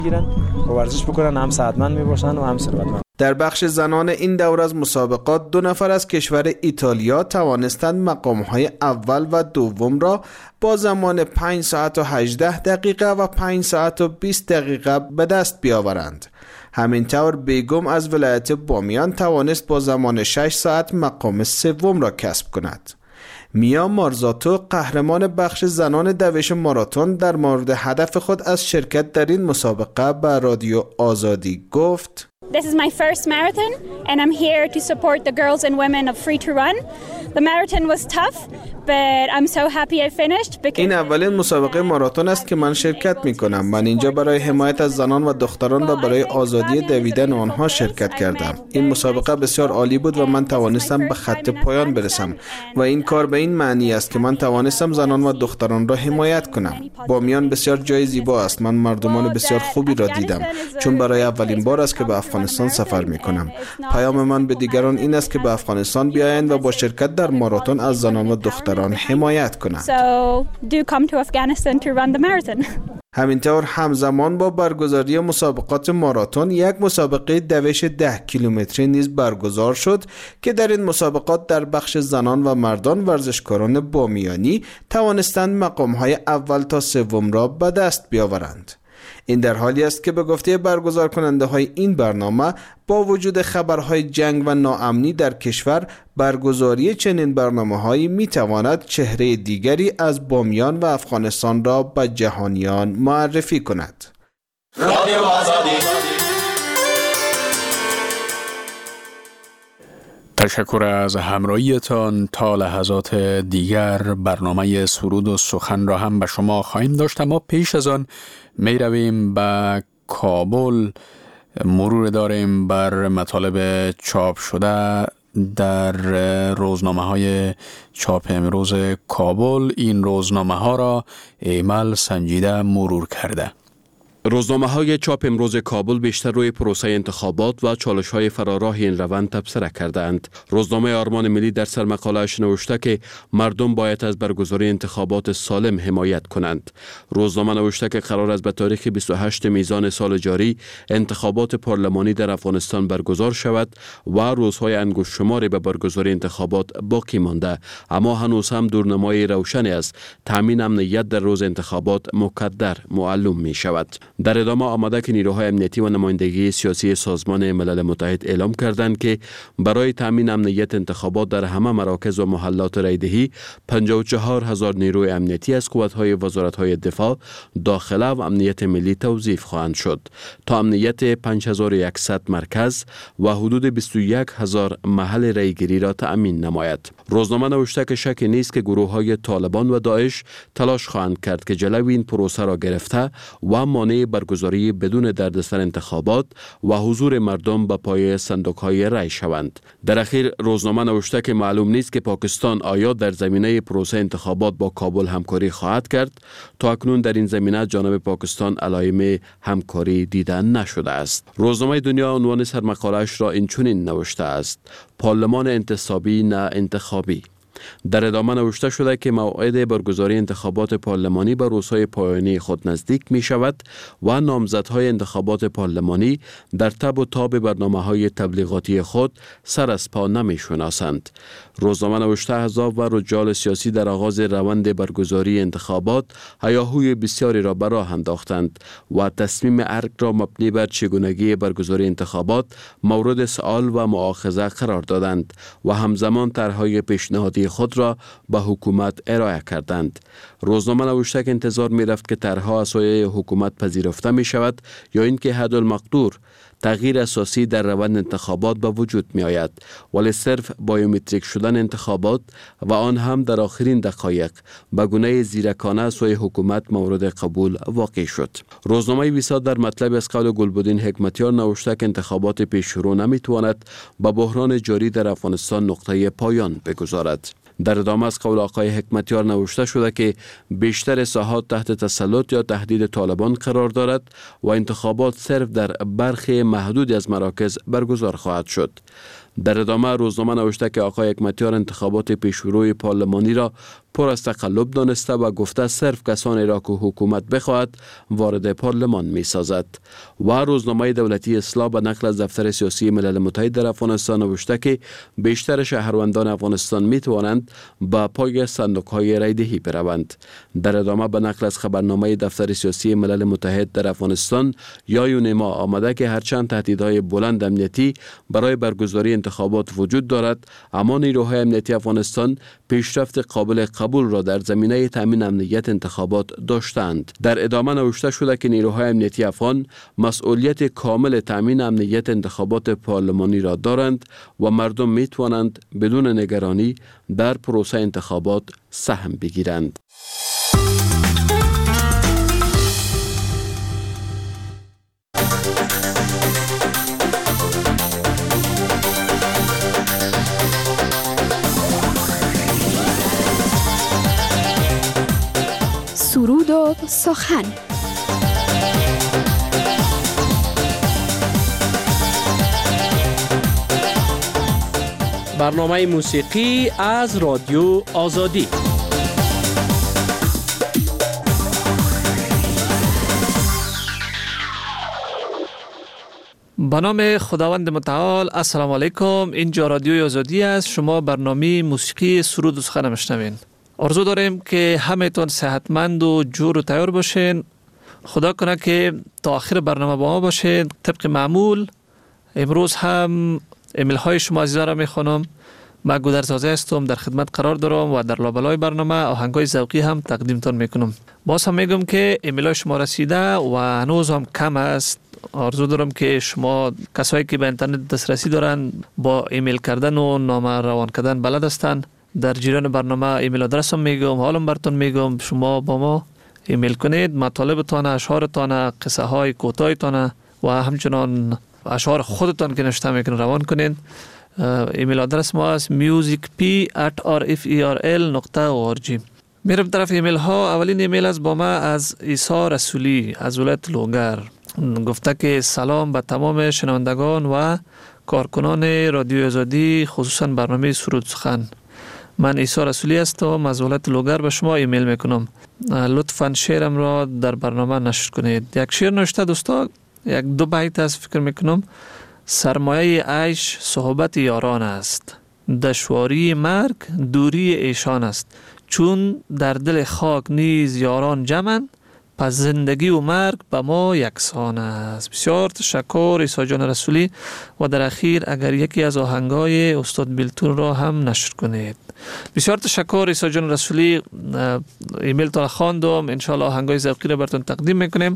گیرن و ورزش بکنن، هم صحتمند میباشن و هم ثروتمند. در بخش زنان این دور از مسابقات 2 نفر از کشور ایتالیا توانستند مقام‌های اول و دوم را با زمان 5 ساعت و 18 دقیقه و 5 ساعت و 20 دقیقه به دست بیاورند. همینطور بیگم از ولایت بامیان توانست با زمان 6 ساعت مقام سوم را کسب کند. میا مارزاتو قهرمان بخش زنان دوش ماراتون در مورد هدف خود از شرکت در این مسابقه به رادیو آزادی گفت: This is my first marathon and I'm here to support the girls and women of Free to Run. The marathon was tough, but I'm so happy I finished because این اولین مسابقه ماراتون است که من شرکت می کنم. من اینجا برای حمایت از زنان و دختران و برای آزادی دویدن آنها شرکت کردم. این مسابقه بسیار عالی بود و من توانستم به خط پایان برسم و این کار به این معنی است که من توانستم زنان و دختران را حمایت کنم. بامیان بسیار جای زیبا است. من مردمان بسیار خوبی را دیدم چون برای اولین بار است که به افغانستان سفر می کنم. پیام من به دیگران این است که به افغانستان بیایند و با شرکت در ماراتون از زنان و دختران حمایت کنند. So do come to Afghanistan to run the marathon. همینطور همزمان با برگزاری مسابقات ماراتون یک مسابقه دوش 10 کیلومتری نیز برگزار شد که در این مسابقات در بخش زنان و مردان ورزشکاران بامیانی توانستند مقام‌های اول تا سوم را به دست بیاورند. این در حالی است که به گفته برگزار کننده های این برنامه با وجود خبرهای جنگ و ناامنی در کشور، برگزاری چنین برنامه‌هایی می‌تواند چهره دیگری از بامیان و افغانستان را به جهانیان معرفی کند. رادیو آزادی. تشکر از همراهیتان. تا لحظات دیگر برنامه سرود و سخن را هم به شما خواهیم داشت، اما پیش از آن می رویم به کابل. مرور داریم بر مطالب چاپ شده در روزنامه های چاپ امروز کابل. این روزنامه ها را ایمل سنجیده مرور کرده. روزنامه‌های چاپ امروز کابل بیشتر روی پروسه انتخابات و چالش‌های فراراه این روند تبصره کردند. روزنامه آرمان ملی در سرمقاله‌اش نوشته که مردم باید از برگزاری انتخابات سالم حمایت کنند. روزنامه نوشته که قرار است به تاریخ 28 میزان سال جاری انتخابات پارلمانی در افغانستان برگزار شود و روزهای انگشت شماری به برگزاری انتخابات باقی مانده، اما هنوز هم دورنمای روشنی است تامین امنیت در روز انتخابات مقدر معلوم می شود. در ادامه آمده که نیروهای امنیتی و نمایندگی سیاسی سازمان ملل متحد اعلام کردند که برای تامین امنیت انتخابات در همه مراکز و محلات رایدهی 54,000 نیروی امنیتی از قوت‌های وزارت‌های دفاع، داخله و امنیت ملی توظیف خواهند شد تا امنیت 5100 مرکز و حدود 21,000 محل رایگیری را تأمین نماید. روزنامه نوشته که شک نیست که گروه‌های طالبان و داعش تلاش خواهند کرد که جلوی این پروسه را گرفته و مانع برگزاری بدون دردسر انتخابات و حضور مردم به پای صندوق‌های رای شوند. در اخیر روزنامه نوشته که معلوم نیست که پاکستان آیا در زمینه پروسه انتخابات با کابل همکاری خواهد کرد. تا اکنون در این زمینه جانب پاکستان علائم همکاری دیده نشده است. روزنامه دنیا عنوان سرمقاله‌اش را اینچنین نوشته است: پارلمان انتصابی نه انتخابی. در ادامه نوشته شده که موعد برگزاری انتخابات پارلمانی به روزهای پایانی خود نزدیک می شود و نامزدهای انتخابات پارلمانی در تب و تاب برنامه‌های تبلیغاتی خود سر از پا نمی شناسند. روزنامه نوشته احزاب و رجال سیاسی در آغاز روند برگزاری انتخابات هیاهوی بسیاری را به راه انداختند و تصمیم ارگ را مبنی بر چگونگی برگزاری انتخابات مورد سؤال و مؤاخذه قرار دادند و همزمان طرح‌های پیشنهادی خود را به حکومت ارائه کردند. روزنامه نوشته که انتظار می رفت که طرح‌ها از سوی حکومت پذیرفته می شود یا اینکه حدالمقدور تغییر اساسی در روند انتخابات به وجود می آید، ولی صرف بایومتریک شدن انتخابات و آن هم در آخرین دقایق به گونه زیرکانه از سوی حکومت مورد قبول واقع شد. روزنامه ویساد در مطلب از قول گلبدین حکمتیار نوشته که انتخابات پیشرو نمی تواند با بحران جاری در افغانستان نقطه پایان بگذارد. در ادامه از قول آقای حکمتیار نوشته شده که بیشتر ساحات تحت تسلط یا تهدید طالبان قرار دارد و انتخابات صرف در برخی محدودی از مراکز برگزار خواهد شد. در ادامه روزنامه نوشته که آقای حکمتیار انتخابات پیشروی پارلمانی را پر از تقلب دانسته و گفته صرف کسانی را که حکومت بخواهد وارد پارلمان می سازد. و روزنامه دولتی اصلاح به نقل از دفتر سیاسی ملل متحد در افغانستان نوشته که بیشتر شهروندان افغانستان می توانند با پای صندوق‌های رایدهی بروند. در ادامه به نقل از خبرنامه دفتر سیاسی ملل متحد در افغانستان یا یونما آمده که هرچند تهدیدهای بلند امنیتی برای برگزاری انتخابات وجود دارد، اما نیروهای امنیتی افغانستان پیشرفت قابل قبول را در زمینه تامین امنیت انتخابات داشتند. در ادامه نوشته شده که نیروهای امنیتی افغان مسئولیت کامل تامین امنیت انتخابات پارلمانی را دارند و مردم می توانند بدون نگرانی در پروسه انتخابات سهم بگیرند. سرود و سخن. برنامه موسیقی از رادیو آزادی. به نام خداوند متعال. السلام علیکم. اینجا رادیو آزادی است. شما برنامه موسیقی سرود و سخن میشنوین. آرزو داریم که همه‌تون صحتمند و جور و تیار باشین. خدا کنه که تا آخر برنامه با ما باشین. طبق معمول امروز هم ایمیل های شما عزیزان را میخوانم. من گودرزاده هستم، در خدمت قرار دارم و در لابلای برنامه آهنگای ذوقی هم تقدیمتون میکنم. باز هم میگم که ایمیل های شما رسیده و هنوز هم کم است. آرزو دارم که شما کسایی که به اینترنت دسترسی دارن با ایمیل کردن و نامه روان کردن بلد هستن، در جریان برنامه ایمیل آدرسم میگم، حالم براتون میگم، شما با ما ایمیل کنید، مطالبتان، اشعارتان، قصه های کوتاهتان و همچنان اشعار خودتان که نوشته میکنید روان کنید. ایمیل آدرس ما است musicp@rferl.org. میرم طرف ایمیل ها. اولین ایمیل از با ما از عیسی رسولی از ولایت لوگر. گفته که سلام به تمام شنوندگان و کارکنان رادیو آزادی، خصوصا برنامه سرود سخن. من عیسی رسولی هستم، از ولایت لوگر به شما ایمیل میکنم. لطفاً شعرم را در برنامه نشر کنید. یک شعر نوشته دوستا، یک دو بیت از فکر میکنم. سرمایه عیش صحبت یاران است، دشواری مرگ دوری ایشان است. چون در دل خاک نیز یاران جمعند، پس زندگی و مرگ به ما یکسان است. بسیار تشکر عیسی جان رسولی. و در اخیر اگر یکی از آهنگای استاد بیلتون را هم نشر کنید. بسیار تشکر عیسی جان رسولی. ایمیل تان خواندم، انشالله آهنگای ذوقی را براتون تقدیم میکنیم.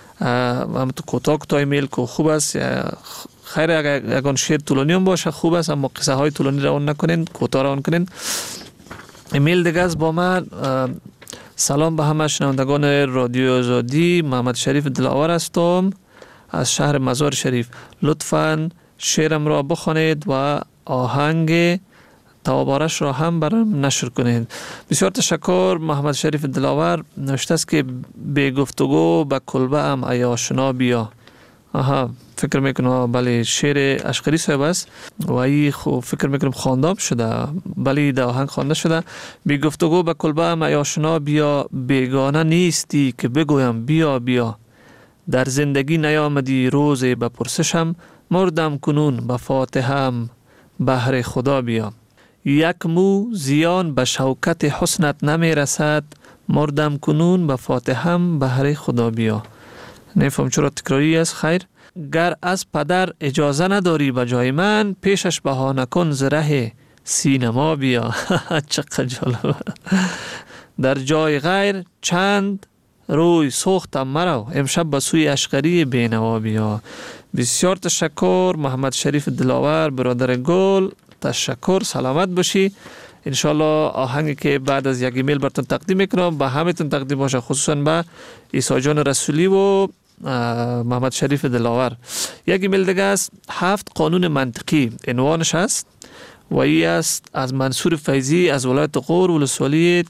هم تو کوتاه ایمیل که خوب است. خیر اگر شعر طولانی هم باشه خوب است، اما قصه های طولانی روان نکنین، کوتاه روان کنین. ایمیل دیگه از با من. سلام به همه شنوندگان رادیو آزادی. محمد شریف دلاور هستم از شهر مزار شریف. لطفاً شعرم را بخوانید و آهنگ توابارش را هم برام نشر کنید. بسیار تشکر محمد شریف دلاور. نوشته است که به گفتگو به کلبه ام ای آشنا بیا. فکر میکنم بله شعر اشقری صاحب است و ای خب فکر میکنم خواندم شده، بله در آهنگ خوانده شده. بی گفتگو به کلبه ام ای آشنا بیا، بیگانه نیستی که بگویم بیا بیا. در زندگی نیامدی روز به پرسشم، مردم کنون به فاتحم بهر خدا بیا. یک مو زیان به شوکت حسنت نمی رسد، مردم کنون به فاتحم بهر خدا بیا. نفهم چرا تکراری است. خیر، گر از پدر اجازه نداری به جای من، پیشش بهانه کن ز ره سینما بیا. چقدر جالب. در جای غیر چند روی سوختم مرو، امشب به سوی اشقری بینوا بیا. بسیار تشکر محمد شریف دلاور برادر گل. تشکر، سلامت باشی. انشالله آهنگی که بعد از یک ایمیل براتون تقدیم میکنم به همتون تقدیم باشه، خصوصا به عیسی جان رسولی و محمد شریف دلاور. یک ایمیل دیگه است، 7 قانون منطقی عنوانش است و ای است از منصور فیضی از ولایت غور ولسوالی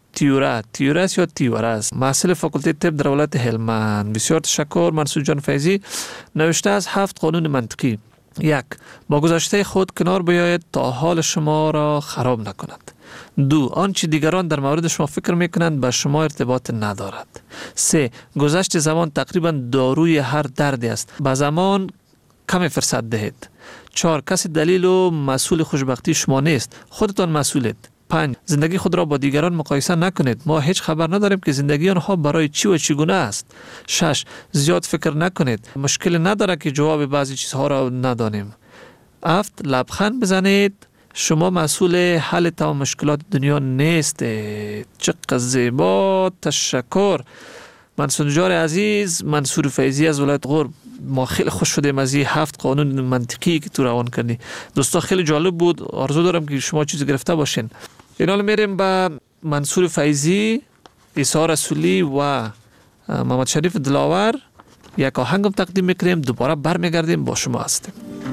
تیورس یا تیورس، محصل فاکولته طب در ولایت هلمند. بسیار تشکر منصور جان فیضی. نوشته از 7 قانون منطقی. 1. با گذشته خود کنار بیاید تا حال شما را خراب نکند. 2. آنچه دیگران در مورد شما فکر میکنند به شما ارتباط ندارد. 3. گذشت زمان تقریبا داروی هر دردی است. به زمان کمی فرصت دهید. 4. کسی دلیل و مسئول خوشبختی شما نیست، خودتان مسئولید. 5. زندگی خود را با دیگران مقایسه نکنید. ما هیچ خبر نداریم که زندگی آنها برای چی و چگونه است. 6. زیاد فکر نکنید. مشکل نداره که جواب بعضی چیزها را ندانیم. 7. لبخند بزنید. شما مسئول حل تمام مشکلات دنیا نیستید. چقدر زیبا، تشکر. منصور نجار عزیز، منصور فیضی از ولایت غور، ما خیلی خوش شدیم از این 7 قانون منطقی که تو روان کردی. دوستا خیلی جالب بود. آرزو دارم که شما چیزی گرفته باشین. این حال میریم به منصور فیضی، عیسی رسولی و محمد شریف دلاور. یک آهنگم تقدیم میکنیم، دوباره برمیگردیم با شما هستیم.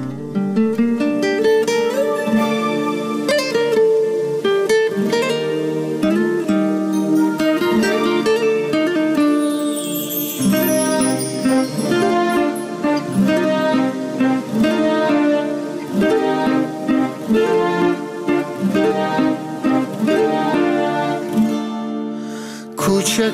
کوچه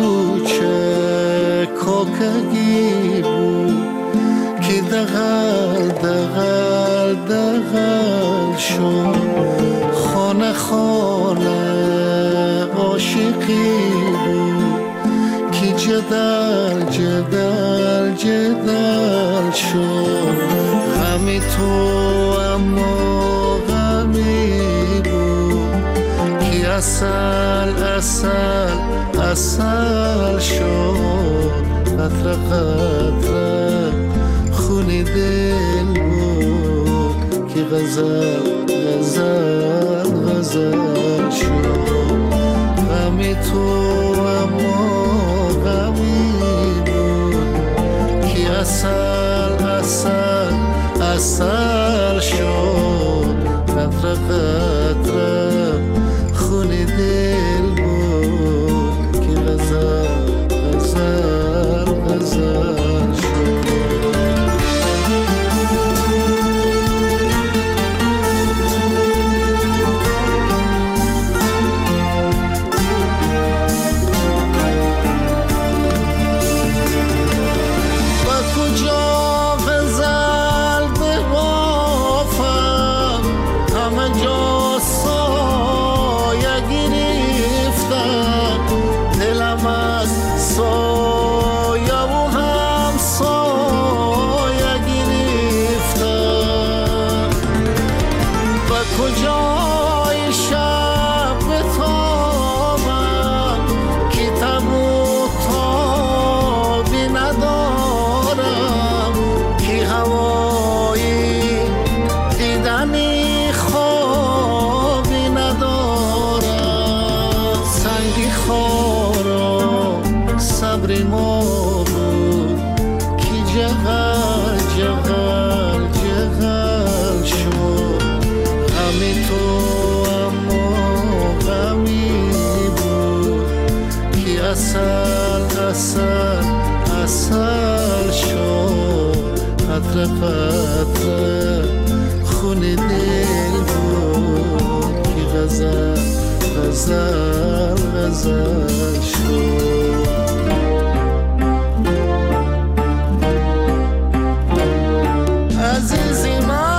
کوچه کوکگی بود که دغل دغل دغل شد، خانه خانه عاشقی بود که جدل جدل جدل شد. غمی تو اما غمی بود که اصل اصل اصل شد. قطره قطره خونی دل بود که غزل غزل غزل شد. غمی تو اما غمی بود که اصل اصل اصل شد. قطره قطره خونی دل بود که غزل غزل غزل شد. اصل شد. قطره قطره خونی دل بود که غزل غزل غزل شد. عزیزی من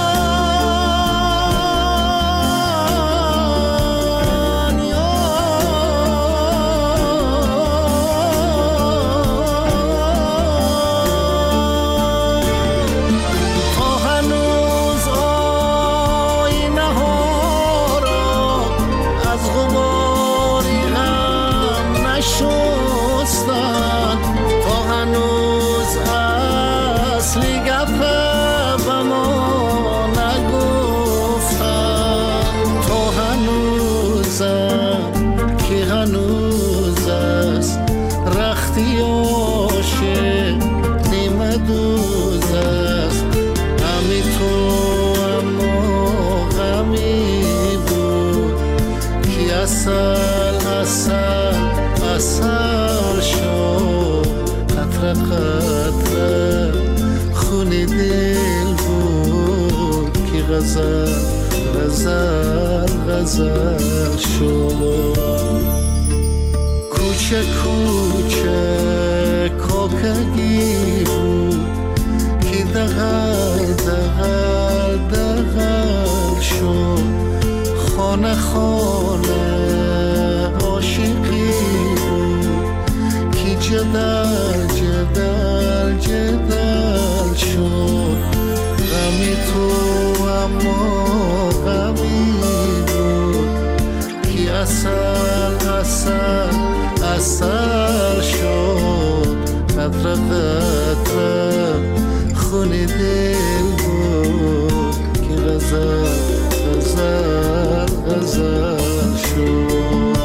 اصل شد. قطره قطره خونی دل بود که غزل غزل غزل شد. کوچه کوچه کاکگی بود که دغل دغل دغل شد. خانه خانه عاشقی بود که جدل جدل جدل شد. غمی تو اما غمی بود که اصل اصل اصل شد. قطره قطره خون دل بود که غزل غزل غزل شد.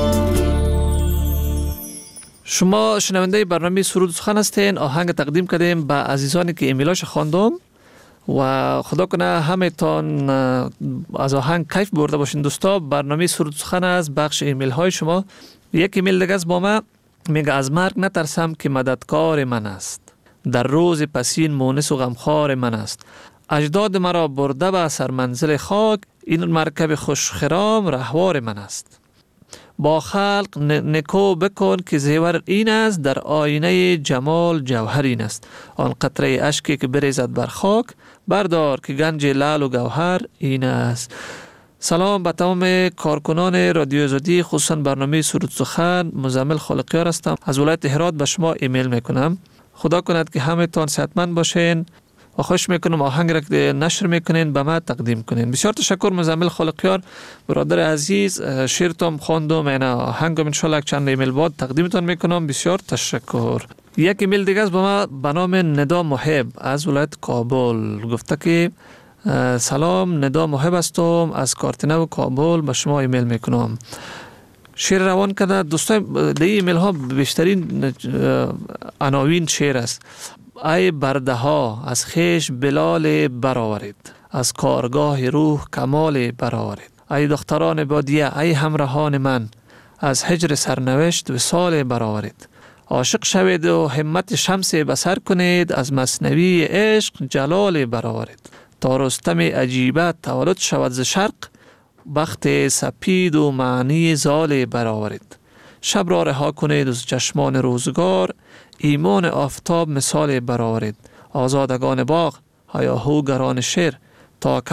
شما شنونده برنامه سرود و سخن هستین. آهنگ تقدیم کردیم به عزیزانی که ایمیلاش خواندم و خدا کنه همه تان از آهنگ کیف برده باشین. دوستا برنامه سرود و سخن از بخش ایمیل های شما. یک ایمیل دیگه از با ما میگه از مرگ نترسم که مددکار من است. در روز پسین مونس و غمخوار من است. اجداد مرا برده به سرمنزل خاک. این مرکب خوشخرام رهوار من است. با خلق نکو بکن که زیور این است. در آینه جمال جوهر این است. آن قطره اشکی که بریزد بر خاک. بردار که گنج لعل و گوهر این است. سلام به تمام کارکنان رادیو آزادی، خصوصا برنامه سرود سخن. مزمل خالقیار هستم، از ولایت هرات به شما ایمیل میکنم. خدا کند که همه تان صحتمند باشین و خوش میکنم آهنگ را که نشر میکنین به ما تقدیم کنین. بسیار تشکر مزمل خالقیار برادر عزیز. شعرتون خواندم، این آهنگم ان شاء الله چند ایمیل بعد تقدیمتون میکنم. بسیار تشکر. یک ایمیل دیگه از با ما به نام ندا محب از ولایت کابل گفته که سلام، ندا محب هستم از کارتنو کابل به شما ایمیل میکنم. شعر روان کرده. دوستان در ایمیل ها بیشترین عناوین شعر است. ای برده ها از خیش بلال برآورید، از کارگاه روح کمال برآورید. ای دختران بادیه، ای همراهان من، از هجر سرنوشت وصال برآورید. عاشق شوید و همت شمس بصر کنید، از مثنوی عشق جلال برآورید. تا رستم عجیبه تولد شود ز شرق، بخت سپید و معنی زال برآورید. شب را رها کنید از چشمان روزگار، ایمان آفتاب مثال برآورید. آزادگان باغ هیاهوگران شعر، تا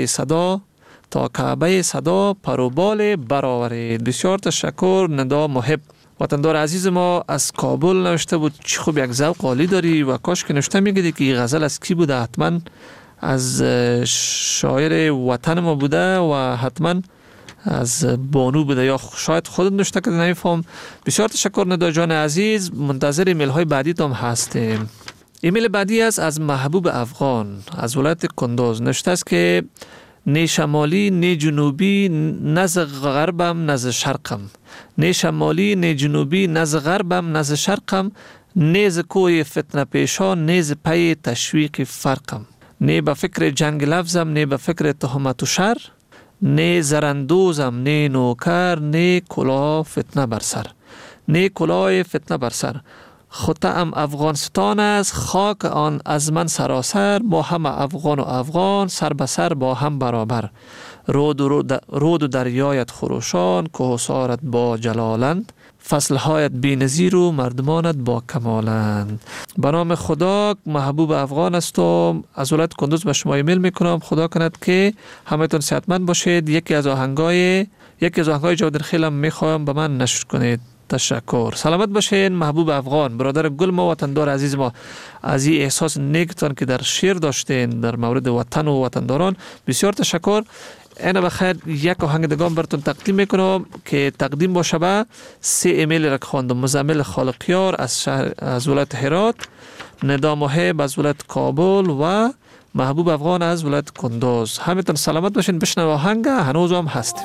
کعبه صدا پر و بال برآورید. بسیار تشکر ندا محب. وطندار عزیز ما از کابل نوشته بود چه خوب یک ذوق عالی داری و کاش که نوشته میگیدی که این غزل از کی بوده. حتما از شاعر وطن ما بوده و حتما از بانو بوده یا شاید خودت نوشته که نمیفهم. بسیار تشکر ندا جان عزیز. منتظر ایمیل های بعدی تام هستیم. ایمیل بعدی از محبوب افغان از ولایت کندوز نوشته است که نه شمالی نه جنوبی، نه ز غربم نه ز شرقم. نه شمالی نه جنوبی، نه ز غربم نه ز شرقم. نه ز کوی فتنه پیشان، نه ز پی تشویق فرقم. نه به فکر جنگ لفظم، نه به فکر تهمت و شر. نه زرندوزم نه نوکر، نه کلاه فتنه بر سر. نه کلاه فتنه بر سر. خطه‌ام افغانستان است، خاک آن از من سراسر. با هم افغان و افغان، سر به سر با هم برابر. رود و دریایت خروشان، کوهسارت با جلالند. فصلهایت بی نظیر و مردمانت با کمالند. به نام خدا محبوب افغان هستم، از ولایت کندوز به شما ایمیل میکنم. خدا کند که همتون صحتمند باشید. یکی از آهنگای جاودین خیلم میخوایم به من نشر کنید. تشکر. سلامت باشین محبوب افغان. برادر گل ما وطندار عزیز ما، از این احساس نیکتان که در شعر داشتین در مورد وطن و وطنداران بسیار تشکر. اینا بخیر یک آهنگ دیگه براتون تقدیم میکنم که تقدیم باشه به 3 ایمیل را خواندم. مزمل خالقیار از ولایت هرات، ندا محب از ولایت کابل و محبوب افغان از ولایت کندوز. همتون سلامت باشین. بشنو آهنگ هنوز هم هستیم.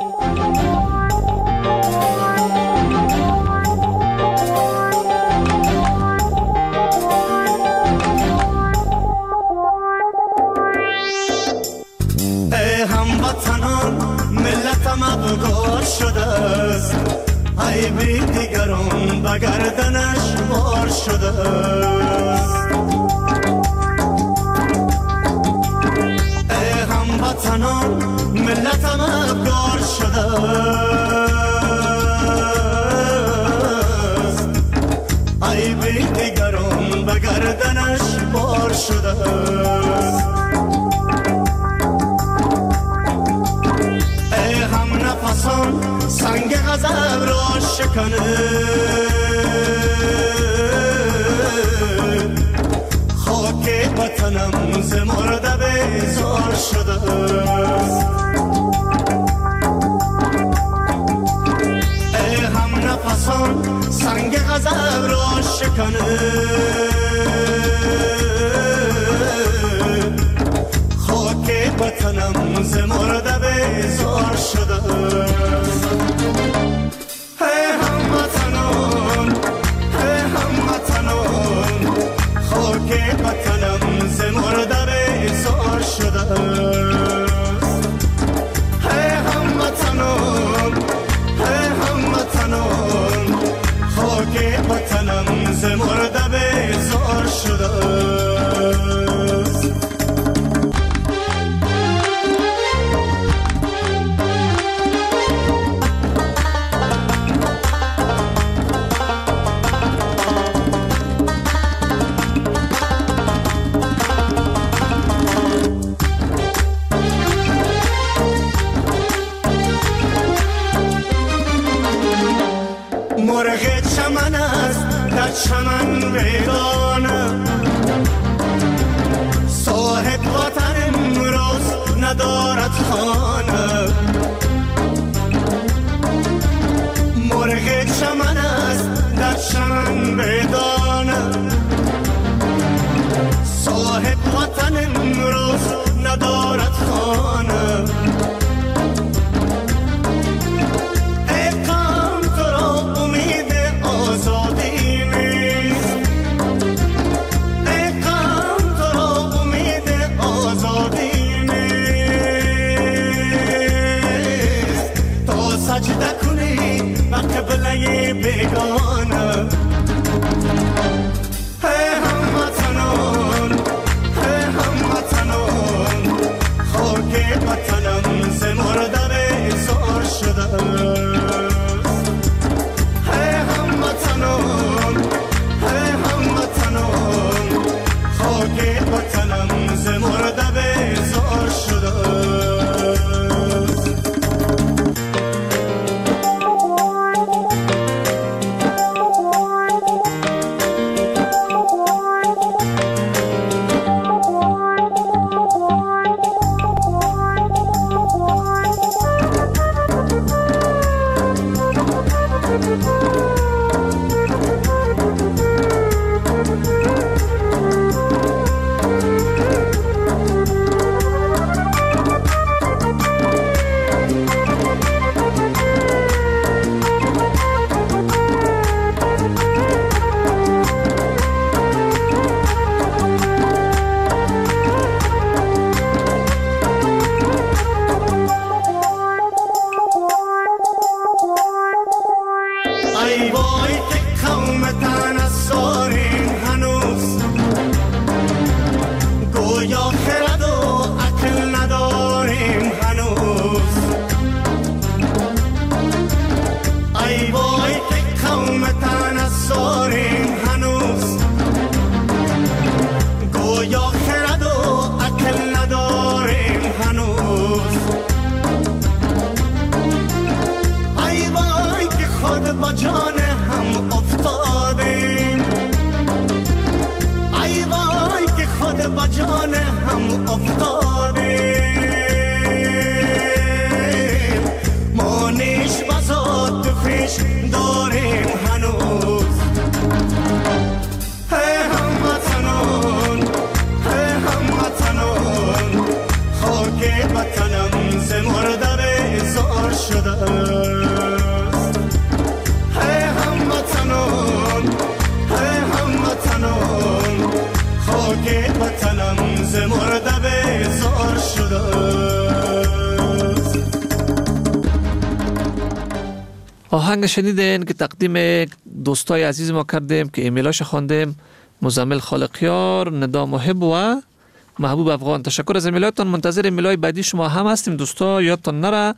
مددگار شده است، ای بی دیگران به گردنش بار شده است. ای هموطنان ملت شده ای هم نفسان سنگ غضب را شکنه خاک وطنم ز مرده بیزار شده ای هم نفسان سنگ غضب را شکنه خاک وطنم ز مرده بیزار شده ای هموطنان ای هموطنان خاک وطنم ز مرده بیزار شده ای هموطنان ای هموطنان خاک وطنم ز مرده بیزار شده مرغ چمن است در چمن ویرانه صاحب وطن امروز ندارد خانه مرغ چمن است در چمن ویرانه صاحب وطن امروز ندارد خانه بیگانه ای هموطنان ای هموطنان خاک وطنم ز مرده بیزار شده ای هموطنان ای هموطنان خاک وطنم ز مرده بیزار شده آهنگ شنیدین که تقدیم دوستای عزیز ما کردیم که ایمیلاش خواندیم. مزمل خالقیار، ندا محب و محبوب افغان. تشکر از ایمیلاتون. منتظر ایمیلای بعدی شما هم هستیم دوستا. یادتون نره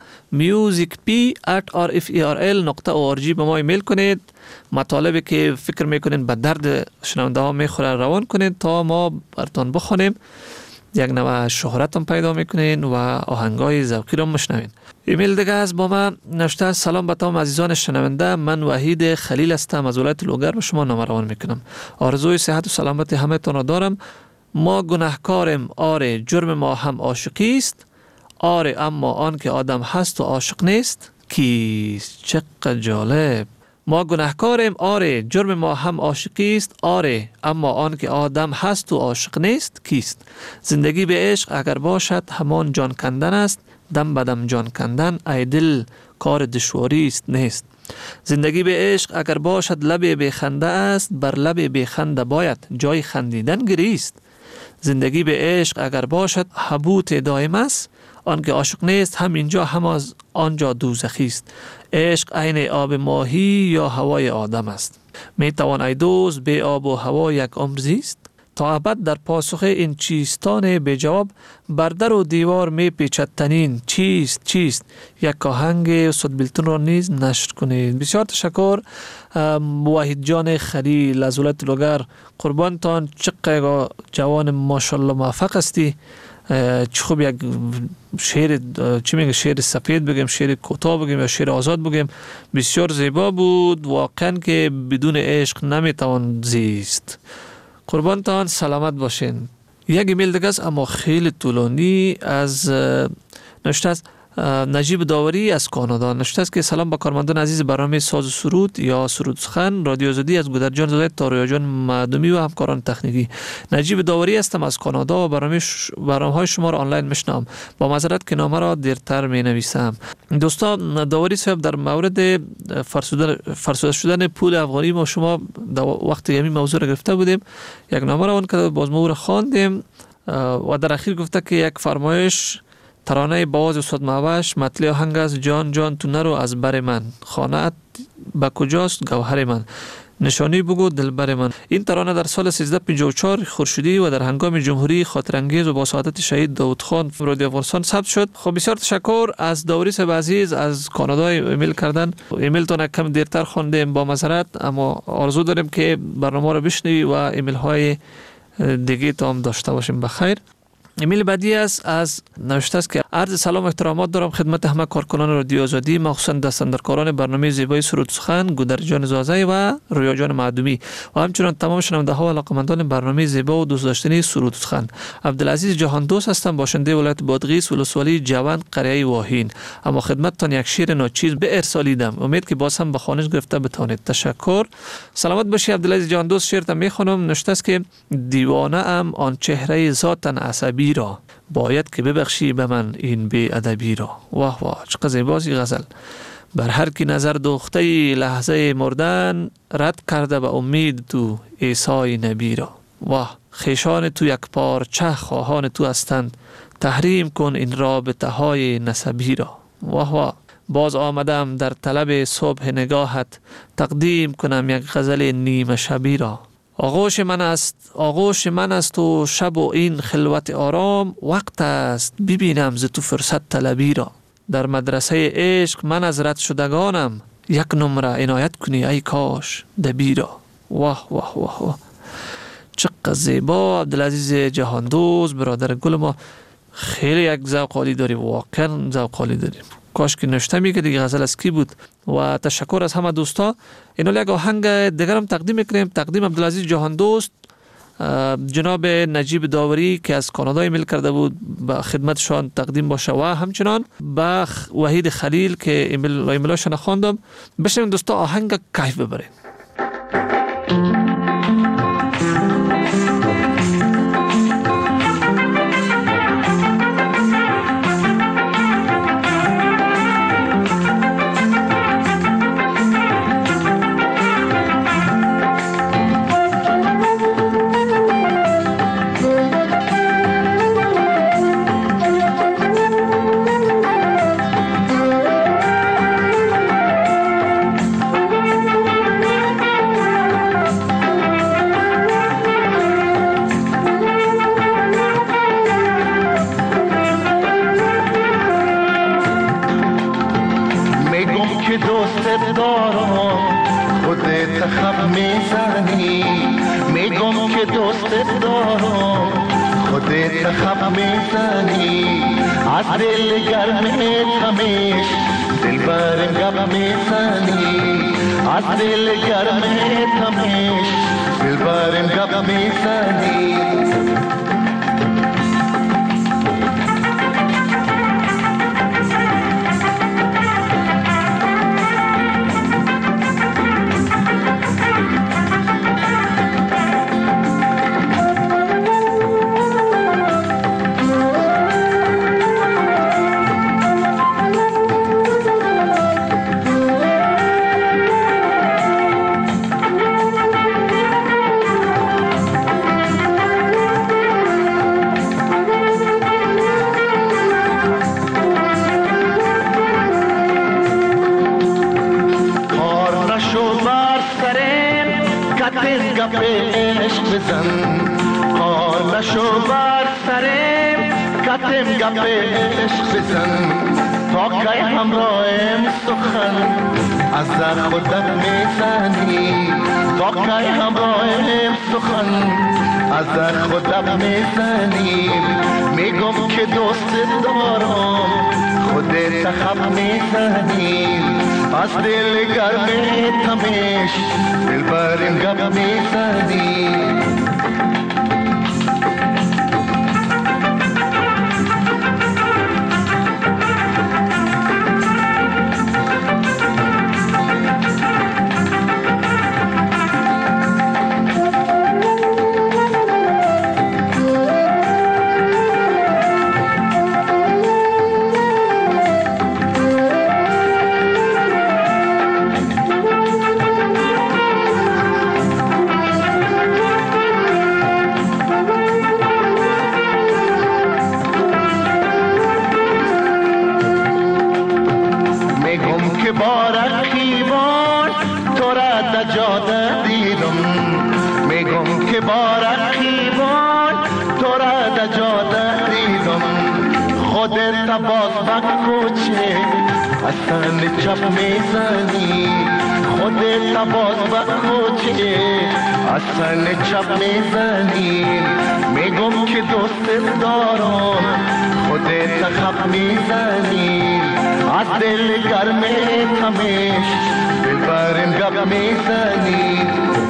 musicp@rferl.org به ما ایمیل کنید. مطالبی که فکر میکنین به درد شنونده ها میخوره روان کنید تا ما براتون بخونیم. یک نوع شهرت هم پیدا میکنین و آهنگای ذوقی رو میشنوین. ایمیل دیگه از با ما نوشته: سلام به تمام عزیزان شنونده، من وحید خلیل هستم از ولایت لوگر به شما نامه روان میکنم. آرزوی صحت و سلامت همه تون را دارم. ما گناهکاریم، آره، جرم ما هم عاشقی است، آره، اما آن که آدم هست و عاشق نیست کیست؟ چقدر جالب. ما گناهکاریم، آره، جرم ما هم عاشقی است، آره، اما آن که آدم هست و عاشق نیست کیست؟ زندگی به عشق اگر باشد همان جان کندن است، دم بدم جان کندن ای دل کار دشواری است نیست. زندگی به عشق اگر باشد لب بخنده است، بر لب بخنده باید جای خندیدن گریست. زندگی به عشق اگر باشد حبوط دائم است، آن که عاشق نیست هم اینجا هم از آنجا دوزخی است. عشق عین آب ماهی یا هوای آدم است. می توان ای دوست به آب و هوا یک عمر زیست؟ تا ابد در پاسخ این چیستان به جواب، بر در و دیوار می پیچد تنین چیست؟ یک آهنگ صدبیلتون را نیز نشر کنید. بسیار تشکر وحید جان خلیل از ولایت لوگر. قربانتان، چقدر جوان ماشاءالله موفق هستی. چه خوب یک شعر، چی میگه، شعر سفید بگیم، شعر کوتاه بگیم یا شعر آزاد بگیم، بسیار زیبا بود. واقعا که بدون عشق نمیتوان زیست. قربانتان، سلامت باشین. یک ایمیل دیگه است اما خیلی طولانی از نوشته است نجیب داوری از کانادا. نوشته است که سلام با کارمندان عزیز برنامه ساز و سرود یا سرود سخن رادیو آزادی، از گودرجان زاده تا رویاجان معدومی و همکاران تکنیکی. نجیب داوری هستم از کانادا و برنامه‌های شما را آنلاین میشنوم. با معذرت که نامه را دیرتر می نویسم. دوستان، داوری صاحب در مورد فرسوده شدن پول افغانی ما شما وقتی همین موضوع را گرفته بودیم، یک نامه را اون که باز ما او را خواندیم و در اخیر گفته که یک فرمایش ترانه باز استاد معوش مطلع آهنگ است: جان جان تو نرو از بر من، خانه‌ات با کجاست گوهر من، نشانی بگو دلبر من. این ترانه در سال 1354 خورشیدی و در هنگام جمهوری خاطر انگیز و با سعادت شهید داود خان رادیو افغانستان ثبت شد. خب بسیار تشکر از داوری صاحب عزیز از کانادا ایمیل کردن. ایمیلتون کم دیرتر خواندیم، با معذرت، اما آرزو داریم که برنامه رو بشنوی و ایمیل های دیگه تا هم داشته باشیم. بخیر. ایمیل بعدی است از نوشته است که عرض سلام و احترامات دارم خدمت همه کارکنان رادیو آزادی، مخصوصا دستاندرکاران برنامه زیبای سرود سخن گودرجان زازی و رویاجان معدومی و همچنین تمام شنونده ها و علاقه‌مندان برنامه زیبا و دوست داشتنی سرود سخن. عبدالعزیز جهان دوست هستم، باشنده ولایت بادغیس ولسوالی جوان قریه واهین. اما خدمتتان یک شعر ناچیز به ارسالیدم، امید که باز هم به خوانش گرفته بتوانید. تشکر. سلامت باشی عبدالعزیز جهان دوست. شعرتم میخونم. نوشته است که دیوانه ام آن چهره ذاتاً عصبی را، باید که ببخشی به من این بی ادبی را. واه واه، چقدر زیباست غزل. بر هر کی نظر دوخته لحظه مردن، رد کرده به امید تو عیسی نبی را. واه، خیشان تو یک پارچه خواهان تو هستند، تحریم کن این رابطه های نسبی را. واه واه، باز آمدم در طلب صبح نگاهت، تقدیم کنم یک غزل نیمه شبی را. آغوش من است و شب و این خلوت آرام، وقت است ببینم ز تو فرصت طلبی را. در مدرسه عشق من از رد شدگانم، یک نمره عنایت کنی ای کاش دبی را. واه واه واه واه، چقدر زیبا. عبدالعزیز جهاندوز برادر گل ما، خیلی یک ذوق عالی داری، واقعا ذوق عالی داری. کاش که نوشته میگه دیگه غزل از کی بود. و تشکر از همه دوستا. اینو یک آهنگ دیگر هم تقدیم میکنیم. تقدیم عبدالعزیز جهان دوست، جناب نجیب داوری که از کانادا ایمیل کرده بود به خدمتشان تقدیم باشه و همچنان به وحید خلیل که ایمیلاشون خواندم. بشنویم دوستا آهنگ کیف ببریم. خب میزنی از دل گرم تمش دلبرم گپ میزنی از دل گرم تمش دلبرم گپ میزنی گپ عشق بزن تا که همراهم سخن از در خودت میزنی تا که همراهم سخن از در خودت میزنی میگم که دوست دارم خودت خب میزنی از دل گرم تمش دلبرم گپ میزنی چپ میزنی خودت باز بخوچه اصلا چپ میزنی میگم که دوست دارم خودت خب میزنی از دل گرم تمش دلبرم گپ میزنی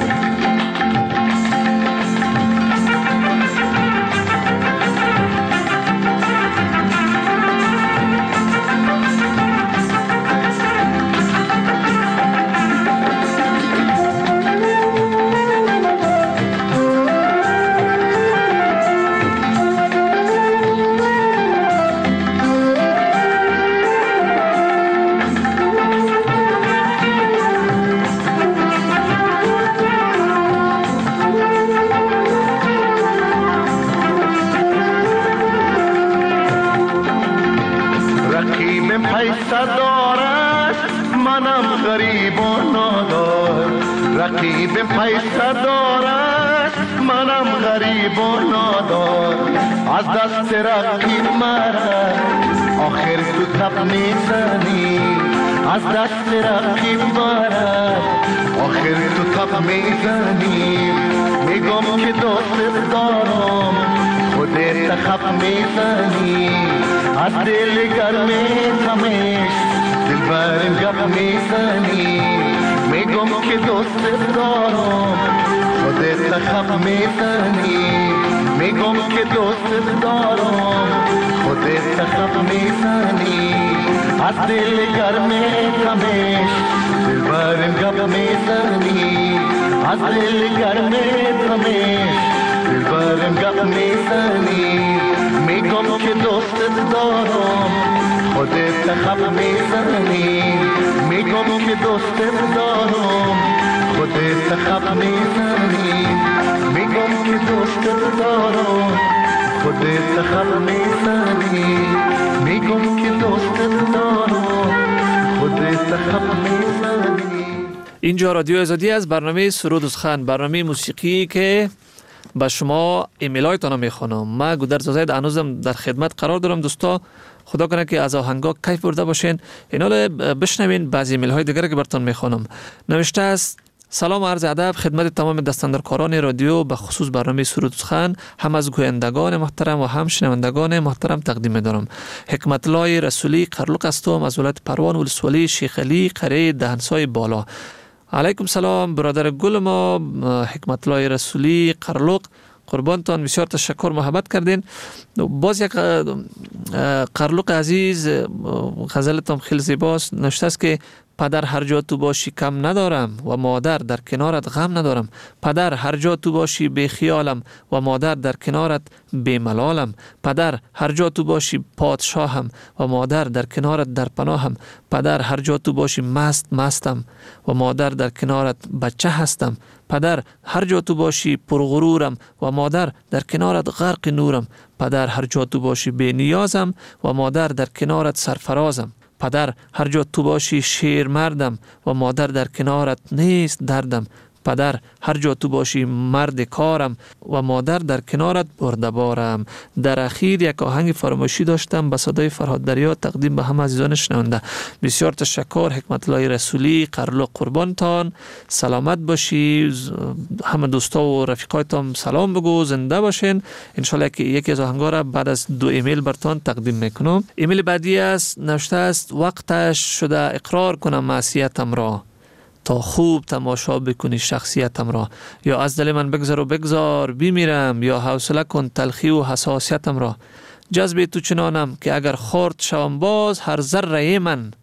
رقیبم پیسه دارد منم غریب و نادار از دست رقیب مرا آخر تو تب میزنی از دست رقیب مرا آخر تو تب میزنی میگم که دوست دارم خودت خب میزنی از دل گرم تمش دلبرم گپ میزنی میگم که دوست دارم خودت خب میزنی میگم که دوست دارم خودت خب میزنی از دل گرم تمش دلبرم گپ میزنی از دل گرم تمش دلبرم گپ میزنی میگم که دوست دارم خودت خب میزنی میگم که دوست دارم خودت خب میزنی میگم که دوست دارم خودت خب میزنی میگم که دوست دارم خودت خب میزنی. اینجا رادیو آزادی از برنامه سرود و سخن، برنامه موسیقی که با شما ایمیل هایتان میخوانم. من گودرز زاید هنوزم در خدمت قرار دارم. دوستا خدا کنه که از آهنگا کیف برده باشین. اینا بشنوین بعضی ایمیل های دیگر که براتون میخوانم. نوشته است سلام و عرض ادب خدمت تمام دستاندرکاران رادیو، به خصوص برنامه سرود و سخن، هم از گویندگان محترم و هم شنوندگان محترم تقدیم دارم. حکمت الله رسولی قرلق هستم از ولایت پروان ولسوالی شیخ علی قریه دهنسای بالا. علیکم سلام برادر گل ما حکمت الله رسولی قرلق، قربانتان، بسیار تشکر محبت کردین. باز یک قرلق عزیز غزلتان خیلی زیباست، نوشته است که پدر هر جا تو باشی کم ندارم و مادر در کنارت غم ندارم. پدر هر جا تو باشی بی خیالم و مادر در کنارت بی ملالم. پدر هر جا تو باشی پادشاهم و مادر در کنارت در پناهم. پدر هر جا تو باشی مستم و مادر در کنارت بچه هستم. پدر هر جا تو باشی پرغرورم و مادر در کنارت غرق نورم. پدر هر جا تو باشی بی نیازم و مادر در کنارت سرفرازم. پدر هر جا تو باشی شیر مردم و مادر در کنارت نیست دردم. پدر هر جا تو باشی مرد کارم و مادر در کنارت بردبارم. در اخیر یک آهنگ فراموشی داشتم به صدای فرهاد دریا تقدیم به همه عزیزان شنونده. بسیار تشکر حکمت الله رسولی قرلق، قربانتان، سلامت باشی. همه دوستا و رفیقایتان سلام بگو، زنده باشین. انشالله که یکی از آهنگا را بعد از 2 ایمیل برتان تقدیم میکنم. ایمیل بعدی است، نوشته است وقتش شده اقرار کنم معصیتم را تا خوب تماشا بکنی شخصیتم را. یا از دل من بگذر و بگذار بمیرم، یا حوصله کن تلخی و حساسیتم را. جذب تو چنانم که اگر خورد شوم باز، هر ذره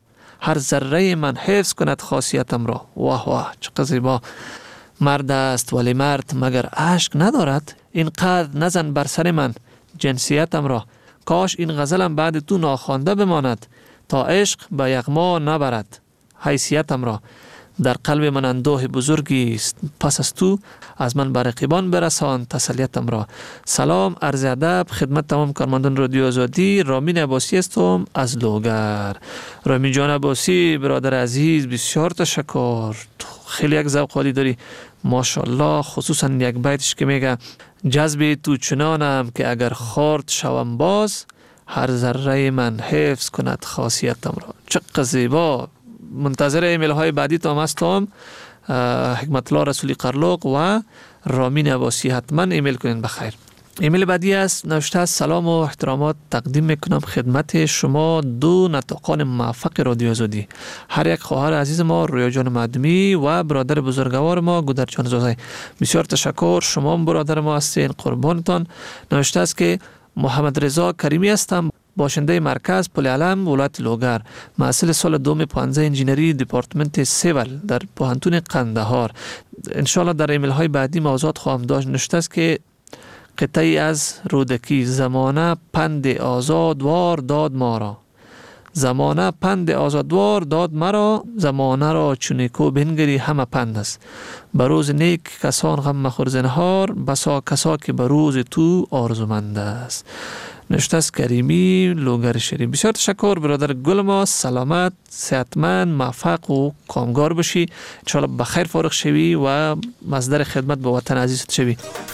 من حفظ کند خاصیتم را. واه واه چقدر زیبا. مرد است ولی مرد مگر اشک ندارد؟ اینقدر نزن بر سر من جنسیتم را. کاش این غزلم بعد تو ناخوانده بماند تا عشق به یغما نبرد حیثیتم را. در قلب من اندوه بزرگی است، پس از تو از من بر رقیبان برسان تسلیتم را. سلام عرض ادب خدمت تمام کارمندان رادیو آزادی. رامین عباسی هستم از لوگر. رامین جان عباسی برادر عزیز بسیار تشکر، خیلی یک ذوق عالی داری ماشاءالله. خصوصا یک بیتش که میگه جذب تو چنانم که اگر خورد شوم باز، هر ذره من حفظ کند خاصیتم را. چقدر زیبا. منتظر ایمیل های بعدی تام هستم. حکمت الله رسولی قرلق و رامین عباسی حتما ایمیل کنین بخیر. ایمیل بعدی است، نوشته است سلام و احترامات تقدیم میکنم خدمت شما دو نطاقان موفق رادیو آزادی، هر یک خواهر عزیز ما رویا جان معدومی و برادر بزرگوار ما گودر جان زوزای. بسیار تشکر، شما برادر ما هستین، قربانتان. نوشته است که محمد رضا کریمی هستم، باشنده مرکز پل علم ولایت لوگر، محصل سال دوم پانزه انجینری دپارتمنت سیول در پوهنتون قندهار. انشالله در ایمیل های بعدی موضوعات خواهم داشت. نوشته است که قطعی از رودکی زمانه پند آزادوار داد ما را، زمانه پند آزادوار داد مرا، زمانه را چونیکو بنگری همه پند است. بروز نیک کسان غم مخور زنهار، بسا کسا که بروز تو آرزومند است. نوشته است کریمی لوگر شریف. بسیار تشکر برادر گل ما، سلامت، صحتمند، موفق و کامگار باشی. انشاءالله بخیر فارغ شوی و مصدر خدمت به وطن عزیزت شوی.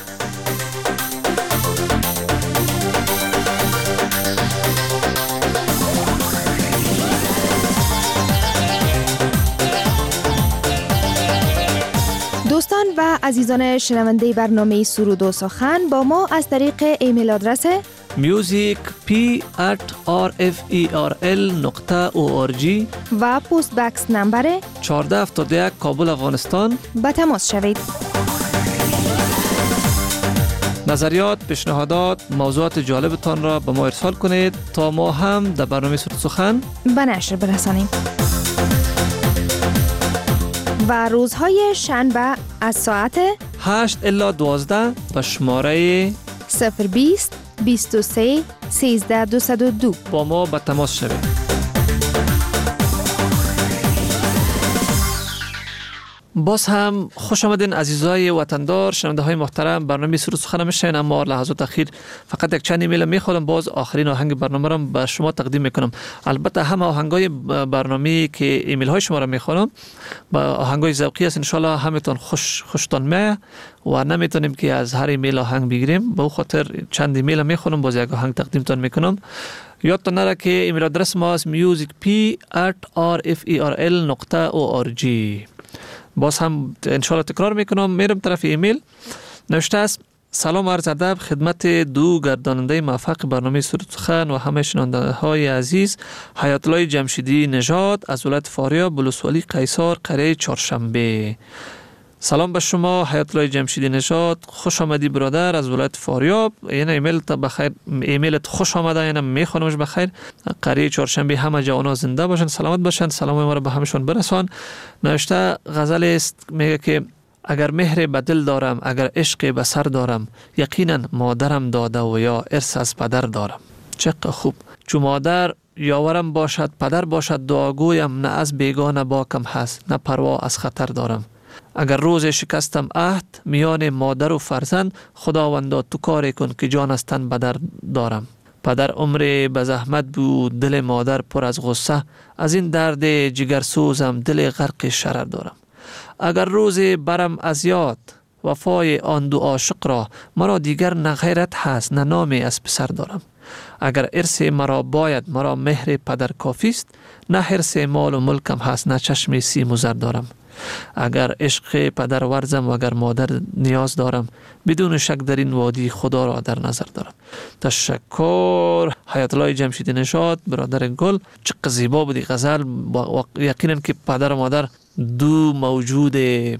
دوستان و عزیزان شنونده برنامه سرود و سخن با ما از طریق ایمیل آدرس music@rferl.org و پست بکس نمبر 1471 کابل افغانستان به تماس شوید. نظریات، پیشنهادات، موضوعات جالبتان را به ما ارسال کنید تا ما هم در برنامه سرود و سخن به نشر برسانیم. و روزهای شنبه از ساعت 8 الی 12 به شماره 020 23 13 202 با ما به تماس شوید. باز هم خوش آمدین عزیزای وطندار، شنونده های محترم. برنامه سرود سخن میشین، اما لحظات اخیر فقط یک چند ایمیل میخوام، باز آخرین آهنگ برنامه را به شما تقدیم میکنم. البته همه آهنگای برنامه که ایمیل های شما را میخوام با آهنگای ذوقی است، ان شاء الله همتون خوشتون میاد و نمیتونیم که از هر ایمیل آهنگ بگیریم. به خاطر چند ایمیل میخوام، باز یک آهنگ تقدیمتون میکنم. یادتون نره که ایمیل آدرس ما است musicp@rferl.org. باز هم انشالله تکرار میکنم. میرم طرف ایمیل. نوشته است: سلام عرض ادب خدمت دو گرداننده موفق برنامه سرود سخن و همه شنونده های عزیز. حیات الله جمشیدی نژاد از ولایت فاریاب، ولسوالی قیصر، قریه چهارشنبه. سلام به شما حیات الله جمشیدی نژاد، خوش آمدی برادر از ولایت فاریاب. یعنی ایمیلت بخیر، ایمیلت خوش آمده، یعنی میخوانمش بخیر. قریه چهارشنبه همه جوانا زنده باشن، سلامت باشن. سلام ما رو به همشون برسان. نوشته غزل است، میگه که اگر مهر به دل دارم، اگر عشق به سر دارم، یقینا مادرم داده و یا ارث از پدر دارم. چقدر خوب. چون مادر یاورم باشد، پدر باشد دعاگویم، نه از بیگانه باکم هست، نه پروا از خطر دارم. اگر روز شکستم عهد میان مادر و فرزند، خداوندا تو کاری کن که جان از تن بدر دارم. پدر عمر به زحمت بود، دل مادر پر از غصه، از این درد جگرسوزم دل غرق شرر دارم. اگر روز برم از یاد وفای آن دو عاشق را، مرا دیگر نه غیرت هست نه نامی از پسر دارم. اگر ارث مرا باید، مرا مهر پدر کافیست، نه حرص مال و ملکم هست، نه چشم سیم و زر دارم. اگر عشق پدر ورزم و اگر مادر نیاز دارم، بدون شک در این وادی خدا را در نظر دارم. تشکر حیات الله جمشیدی نژاد برادر گل. چقدر زیبا بودی غزل. یقینا که پدر و مادر دو موجود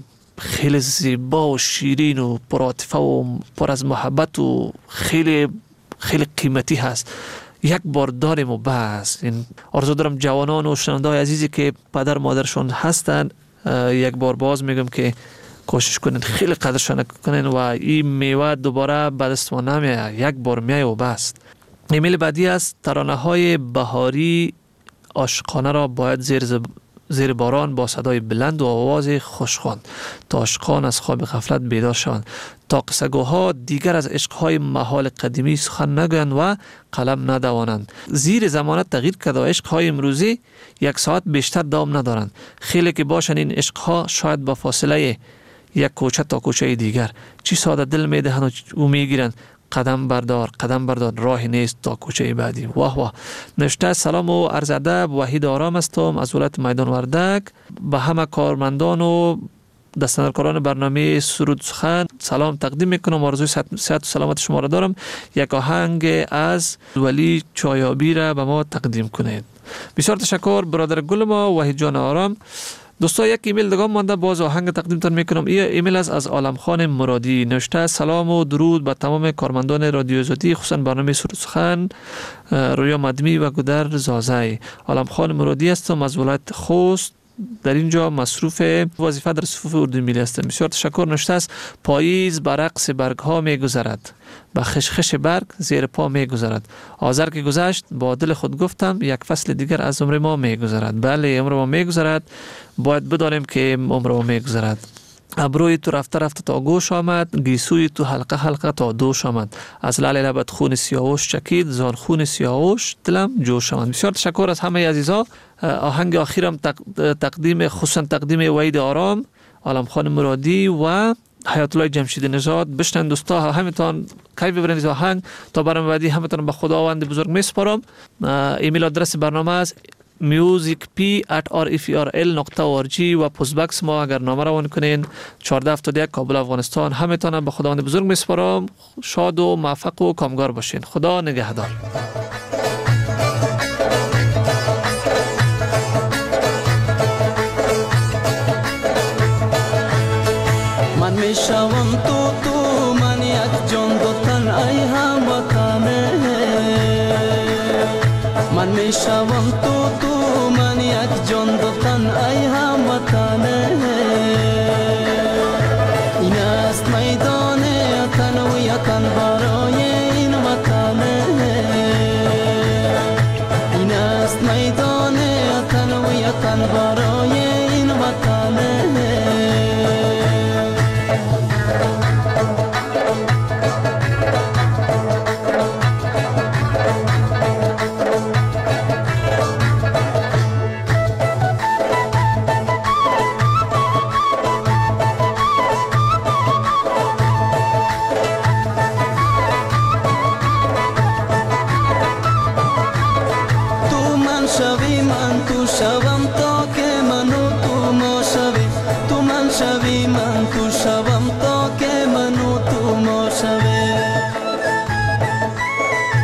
خیلی زیبا و شیرین و پرعاطفه و پر از محبت و خیلی خیلی قیمتی هست. یک بار داریم و بس. این آرزو دارم جوانان و شنونده های عزیزی که پدر مادرشون هستن، یک بار باز میگم که کوشش کنین خیلی قدرشان کنین و این میوه دوباره به دست ما نمیاد، یک بار میای و بس. ایمیل بعدی است: ترانه های بهاری عاشقانه را باید زیر باران با صدای بلند و آواز خوشخوان تا عاشقان از خواب غفلت بیدار شوند، تا قصه‌گوها دیگر از عشقهای محال قدیمی سخن نگویند و قلم ندوانند. زیر زمانت تغییر کرده و عشقهای امروزی یک ساعت بیشتر دوام ندارند. خیلی که باشن این عشقها شاید با فاصله یک کوچه تا کوچه دیگر، چی ساده دل میدهند و میگیرند. قدم بردار راهی نیست تا کوچه بعدی. واه واه. نوشته: سلام و عرض ادب، وحید آرام هستم از ولایت میدان وردک. به همه کارمندان و دستاندرکاران برنامه سرود سخن سلام تقدیم میکنم. آرزوی صحت و سلامت شما را دارم. یک آهنگ از ولی چایابی را به ما تقدیم کنید. بسیار تشکر برادر گل ما وحید جان آرام. دوستا یک ایمیل دیگه مانده، باز آهنگ تقدیمتان میکنم. این ایمیل از عالم خان مرادی. نوشته: سلام و درود به تمام کارمندان رادیو آزادی، خصوصا برنامه سرود سخن، رویا مدمی و گودر زازای. عالم خان مرادی هستم از ولایت خوست. در اینجا مصروف وظیفه در صفوف اردوی ملی هستم. بسیار تشکر. نوشته است: پاییز بر رقص برگ ها می گذرد، با خشخش برگ زیر پا می گذرد. آذر که گذشت با دل خود گفتم، یک فصل دیگر از عمر ما می گذرد. بله عمر ما می گذرد، باید بدانیم که عمر ما می گذرد. ابروی تو رفته رفته تا گوش آمد، گیسوی تو حلقه حلقه تا دوش آمد. از لعل لبت خون سیاوش چکید، زان خون سیاوش دلم جوش آمد. بسیار تشکر از همه عزیزا. آهنگ آخرم تقدیم خصوصا تقدیم وحید آرام، عالم خان مرادی و حیات الله جمشیدی نژاد. بشنن دوستا، همتون کیف ببرید از آهنگ. تا برنامه بعدی همتون به خداوند بزرگ میسپارم. ایمیل آدرس برنامه است musicp@rfrl.org و پستبکس ما اگر نامه روان کنین 1471 کابل افغانستان. همتون به خداوند بزرگ میسپارم. شاد و موفق و کامگار باشین. خدا نگهدار. من میشوم تو من یک جان دو تن ای هموطنه. من میشوم تو من یک جان دو تن ای